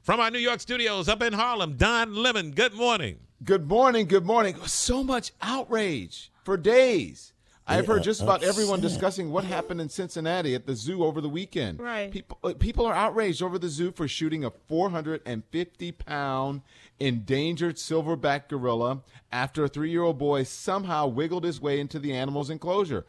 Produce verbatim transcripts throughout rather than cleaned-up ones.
From our New York studios up in Harlem, Don Lemon, good morning. Good morning, good morning. So much outrage for days. I've heard just about everyone discussing what happened in Cincinnati at the zoo over the weekend. Right. People, people are outraged over the zoo for shooting a four hundred fifty pound endangered silverback gorilla after a three-year-old boy somehow wiggled his way into the animal's enclosure.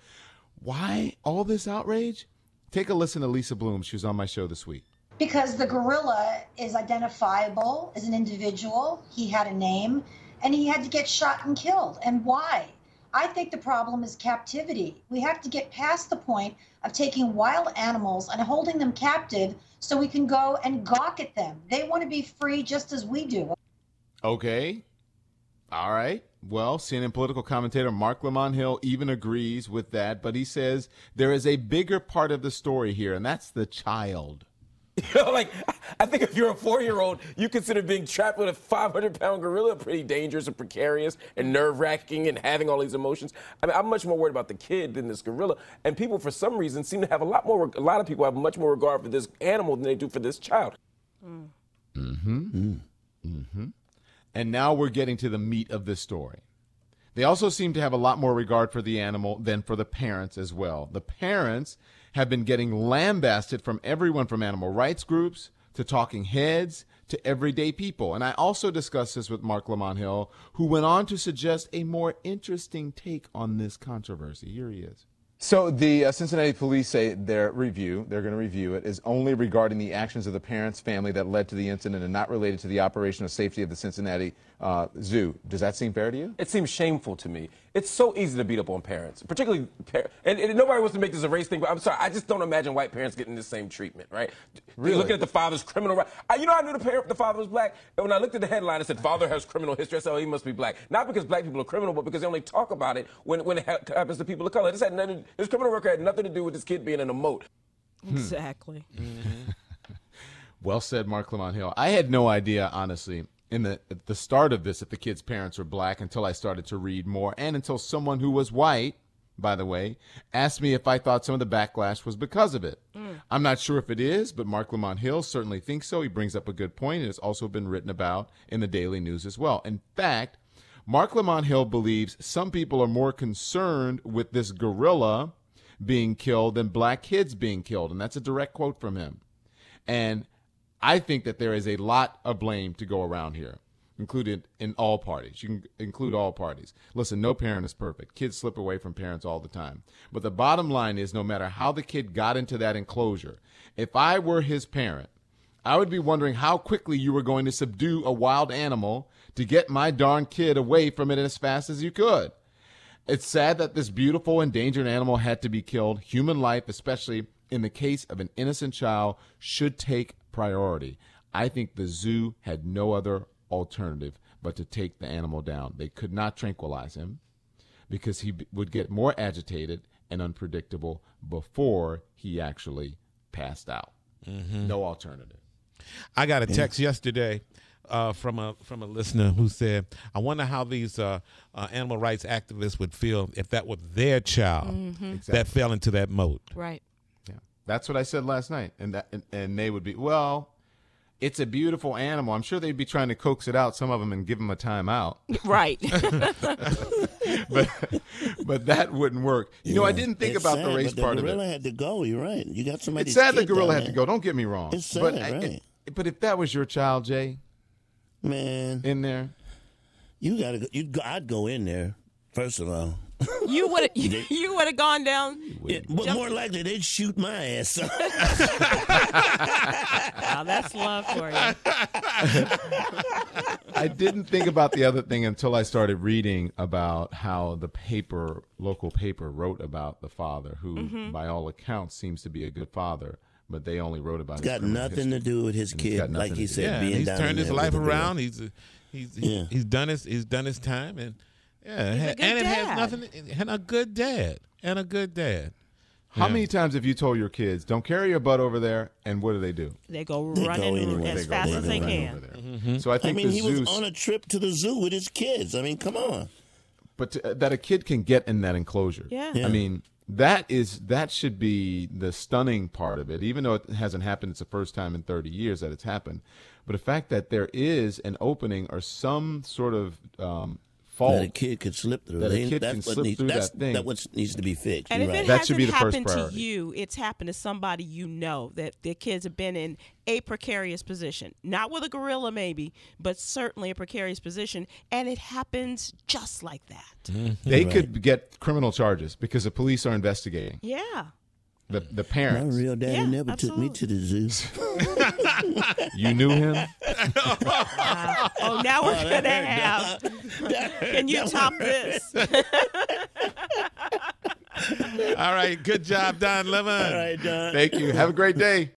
Why all this outrage? Take a listen to Lisa Bloom. She was on my show this week. Because the gorilla is identifiable as an individual. He had a name, and he had to get shot and killed. And why? I think the problem is captivity. We have to get past the point of taking wild animals and holding them captive so we can go and gawk at them. They want to be free just as we do. Okay. All right. Well, C N N political commentator Marc Lamont Hill even agrees with that, but he says there is a bigger part of the story here, and that's the child. You know, like, I think if you're a four-year-old, you consider being trapped with a five hundred pound gorilla pretty dangerous and precarious and nerve-wracking and having all these emotions. I mean, I'm much more worried about the kid than this gorilla. And people, for some reason, seem to have a lot more, a lot of people have much more regard for this animal than they do for this child. Mm. Mm-hmm. Mm. Mm-hmm. And now we're getting to the meat of this story. They also seem to have a lot more regard for the animal than for the parents as well. The parents have been getting lambasted from everyone from animal rights groups to talking heads to everyday people. And I also discussed this with Marc Lamont Hill, who went on to suggest a more interesting take on this controversy. Here he is. So the uh, Cincinnati police say their review, they're going to review it, is only regarding the actions of the parents' family that led to the incident and not related to the operational safety of the Cincinnati uh, Zoo. Does that seem fair to you? It seems shameful to me. It's so easy to beat up on parents, particularly parents. And, and nobody wants to make this a race thing, but I'm sorry, I just don't imagine white parents getting the same treatment, right? Really? Looking at the father's criminal record. You know, I knew the parent, the father was black, and when I looked at the headline, it said, father has criminal history. I said, oh, he must be black. Not because black people are criminal, but because they only talk about it when, when it ha- happens to people of color. This had nothing, his criminal record had nothing to do with this kid being in a moat. Exactly. Mm-hmm. Well said, Marc Lamont Hill. I had no idea, honestly, in the at the start of this, that the kid's parents were black until I started to read more, and until someone who was white, by the way, asked me if I thought some of the backlash was because of it. Mm. I'm not sure if it is, but Marc Lamont Hill certainly thinks so. He brings up a good point, and it's also been written about in the Daily News as well. In fact, Marc Lamont Hill believes some people are more concerned with this gorilla being killed than black kids being killed, and that's a direct quote from him. And I think that there is a lot of blame to go around here, included in all parties. You can include all parties. Listen, no parent is perfect. Kids slip away from parents all the time. But the bottom line is, no matter how the kid got into that enclosure, if I were his parent, I would be wondering how quickly you were going to subdue a wild animal to get my darn kid away from it as fast as you could. It's sad that this beautiful endangered animal had to be killed. Human life, especially in the case of an innocent child, should take priority. I think the zoo had no other alternative but to take the animal down. They could not tranquilize him because he b- would get more agitated and unpredictable before he actually passed out. Mm-hmm. No alternative. I got a text yesterday uh, from a from a listener who said, I wonder how these uh, uh, animal rights activists would feel if that were their child Mm-hmm. Exactly. that fell into that moat. Right. Yeah, that's what I said last night, and that and, and they would be, well, it's a beautiful animal. I'm sure they'd be trying to coax it out, some of them, and give them a timeout. Right. but but that wouldn't work. You know, I didn't think It's about sad, the race but the part of gorilla it. had to go. You're right. You got somebody. It's sad the gorilla had to go. Don't get me wrong. It's sad, but I- right? it- but if that was your child, Jay, Man, in there, you gotta go. You'd go, I'd go in there first of all. You would have you, you would have gone down. Yeah, but more likely they'd shoot my ass. Now that's love for you. I didn't think about the other thing until I started reading about how the paper, local paper, wrote about the father, who, Mm-hmm. by all accounts, seems to be a good father. But they only wrote about It's his got criminal nothing history. to do with his And it's got kid, nothing like he to do- said. Yeah, and being he's down turned in his there life with the gorilla. around. He's he's Yeah. he's done his he's done his time, and yeah, He's a and good it has dad. nothing. And a good dad, and a good dad. How Yeah. many times have you told your kids, don't carry your butt over there, and what do they do? They go They go running anyway. as They go fast running as they right can. over there. Mm-hmm. So I I think mean, the he zoos, was on a trip to the zoo with his kids. I mean, come on. but to, that a kid can get in that enclosure. Yeah. Yeah. I mean, that is that should be the stunning part of it. Even though it hasn't happened, it's the first time in thirty years that it's happened. But the fact that there is an opening or some sort of um, fault That a kid could slip through. that a They- kid that's can what slip needs, through that's, that thing. That's what needs to be fixed. And You're if right. it That should hasn't be the first happened to priority. you, it's happened to somebody you know, that their kids have been in a precarious position. Not with a gorilla maybe, but certainly a precarious position. And it happens just like that. They Right. could get criminal charges because the police are investigating. Yeah. The the My parents. real daddy Yeah, never took me to the zoo. You knew him? Uh, oh, now we're going to have. Can you top this? All right, good job, Don Lemon. All right, Don. Thank you. Have a great day.